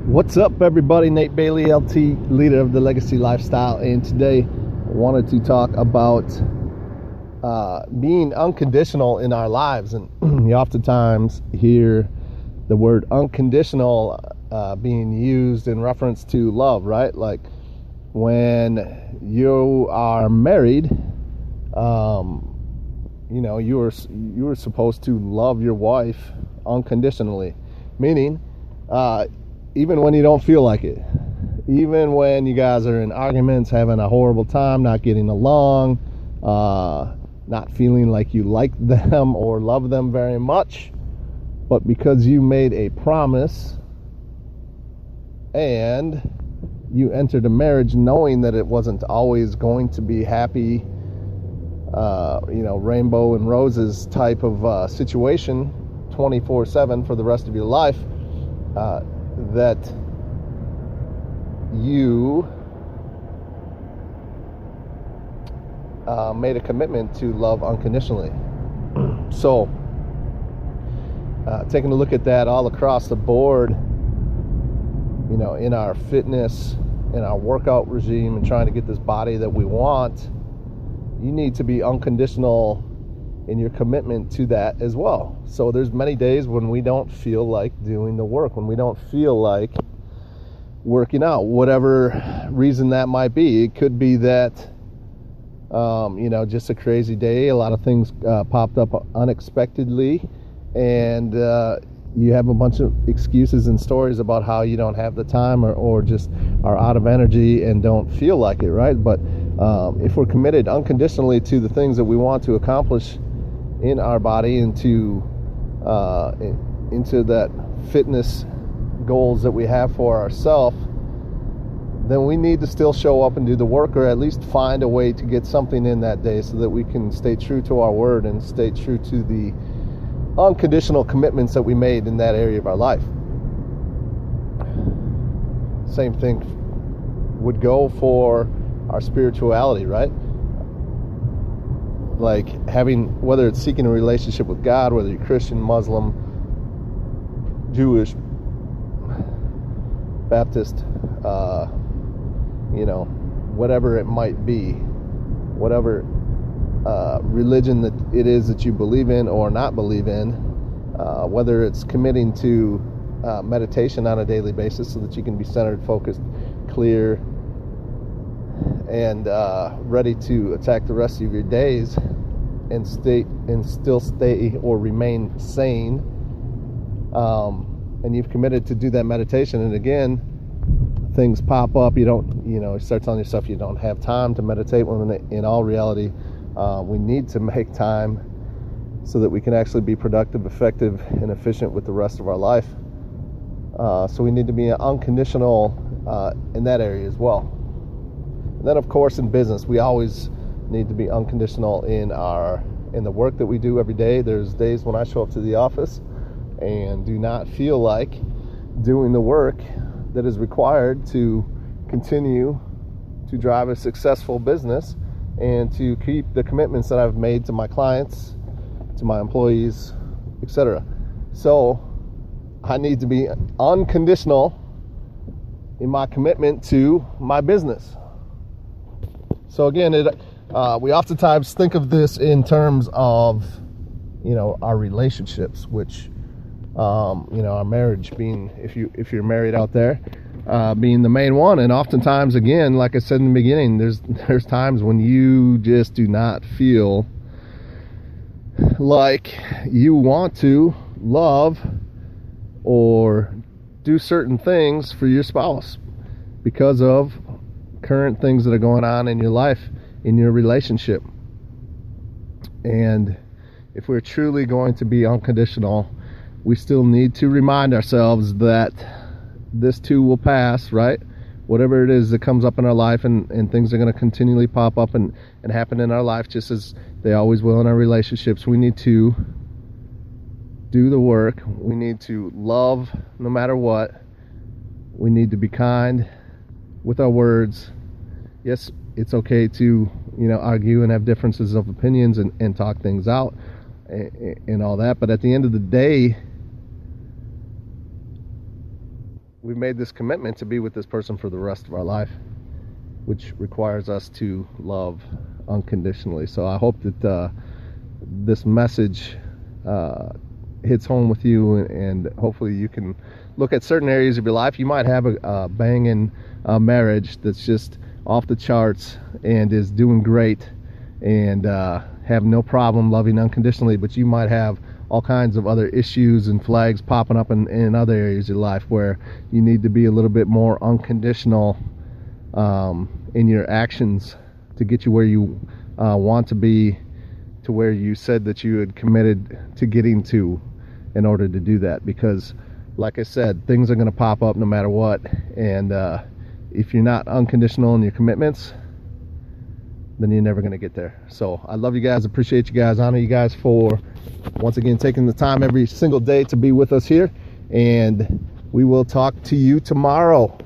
What's up, everybody? Nate Bailey, LT, leader of the Legacy Lifestyle, and today I wanted to talk about being unconditional in our lives. And you oftentimes hear the word unconditional being used in reference to love, right? Like when you are married, you are supposed to love your wife unconditionally, meaning even when you don't feel like it, even when you guys are in arguments, having a horrible time, not getting along, not feeling like you like them or love them very much, but because you made a promise and you entered a marriage knowing that it wasn't always going to be happy, rainbow and roses type of situation 24/7 for the rest of your life, that you made a commitment to love unconditionally. So taking a look at that all across the board, in our fitness, in our workout regime, and trying to get this body that we want, you need to be unconditional in your commitment to that as well. So there's many days when we don't feel like doing the work, when we don't feel like working out, whatever reason that might be. It could be that just a crazy day, a lot of things popped up unexpectedly, and you have a bunch of excuses and stories about how you don't have the time or just are out of energy and don't feel like it, right? But if we're committed unconditionally to the things that we want to accomplish in our body, into that fitness goals that we have for ourselves, then we need to still show up and do the work, or at least find a way to get something in that day so that we can stay true to our word and stay true to the unconditional commitments that we made in that area of our life. Same thing would go for our spirituality, right? Like whether it's seeking a relationship with God, whether you're Christian, Muslim, Jewish, Baptist, whatever it might be, whatever religion that it is that you believe in or not believe in, whether it's committing to meditation on a daily basis so that you can be centered, focused, clear, and ready to attack the rest of your days and still stay or remain sane, and you've committed to do that meditation, and again things pop up, you start telling yourself you don't have time to meditate, when in all reality we need to make time so that we can actually be productive, effective, and efficient with the rest of our life. So we need to be unconditional in that area as well. And then, of course, in business, we always need to be unconditional in the work that we do every day. There's days when I show up to the office and do not feel like doing the work that is required to continue to drive a successful business and to keep the commitments that I've made to my clients, to my employees, etc. So I need to be unconditional in my commitment to my business. So again, we oftentimes think of this in terms of, our relationships, which, our marriage being, if you're married out there, being the main one. And oftentimes, again, like I said in the beginning, there's times when you just do not feel like you want to love or do certain things for your spouse because of current things that are going on in your life, in your relationship. And if we're truly going to be unconditional, we still need to remind ourselves that this too will pass, right? Whatever it is that comes up in our life, and things are going to continually pop up and happen in our life, just as they always will in our relationships. We need to do the work. We need to love no matter what. We need to be kind with our words. Yes, it's okay to, argue and have differences of opinions and talk things out and all that. But at the end of the day, we've made this commitment to be with this person for the rest of our life, which requires us to love unconditionally. So I hope that this message hits home with you, and hopefully you can look at certain areas of your life. You might have a banging marriage that's just off the charts and is doing great and have no problem loving unconditionally, but you might have all kinds of other issues and flags popping up in other areas of your life where you need to be a little bit more unconditional in your actions to get you where you want to be, to where you said that you had committed to getting to in order to do that. Because like I said, things are going to pop up no matter what, and if you're not unconditional in your commitments, then you're never going to get there. So I love you guys, appreciate you guys, honor you guys for once again taking the time every single day to be with us here, and we will talk to you tomorrow.